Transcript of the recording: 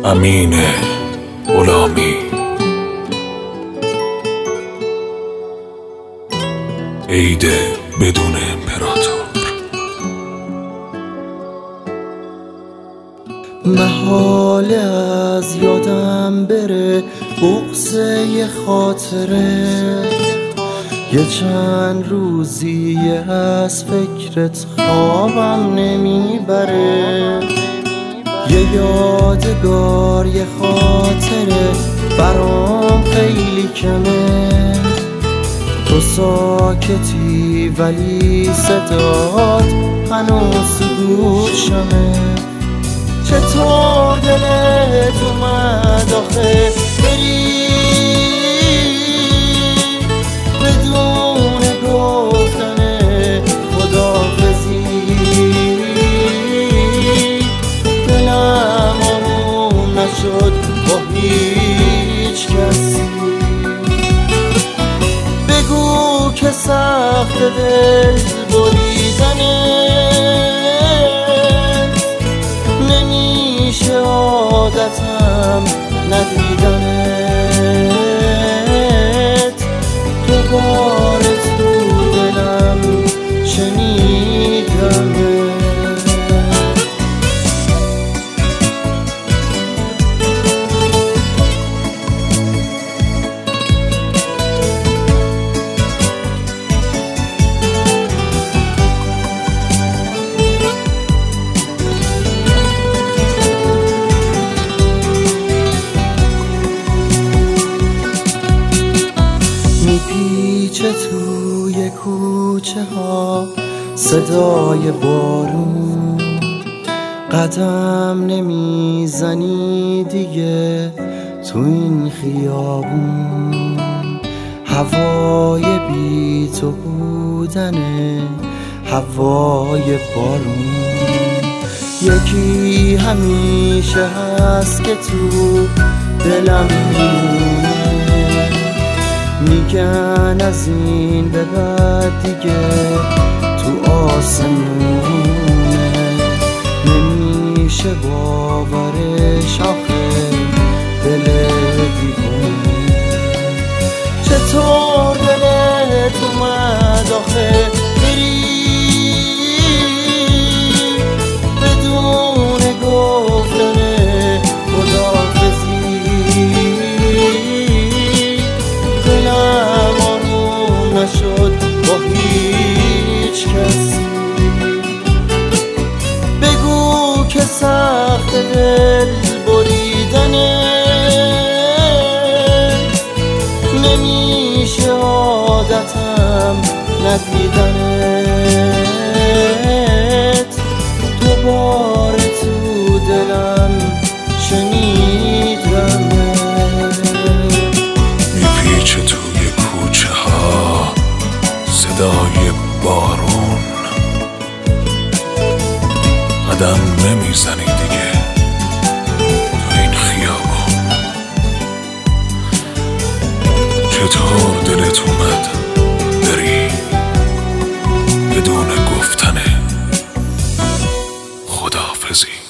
امین غلامی. عید بدون امپراتور. محاله از یادم بره بغض یه خاطره، یه چند روزی از فکرت خوابم نمیبره. یه یادگار یه خاطره برام خیلی کمه، تو ساکتی ولی صدات هنوز گوشمه. چطور دلت اومد آخه بری بدون گفتن خداحافظی؟ دلم آروم نشد با هیچ کسی. بگو که سخت دل بریدنه، نمیشه عادتم ندیدنت. دوباره تو دلم شنیدمت. میپیچه توی کوچه ها صدای بارون، قدم نمیزنی دیگه تو این خیابون. هوای بی تو بودنه هوای بارون. یکی همیشه هست که تو دلم میمونه، میگن از این به بعد دیگه تو آسمونه. نمیشه باورش آخه دل دیوونه. چطور دلت اومد آخه بری بدون گفتن خداحافظی؟ نشد با هیچ کسی. بگو که سخت دل بریدنه، نمیشه عادتم ندیدنت. دوباره تو دلم شنیدمت. میپیچه توی کوچه ها صدای بارون، قدم نمیزنی دیگه تو این خیابون. چطور دلت اومد بری بدون گفتن خداحافظی؟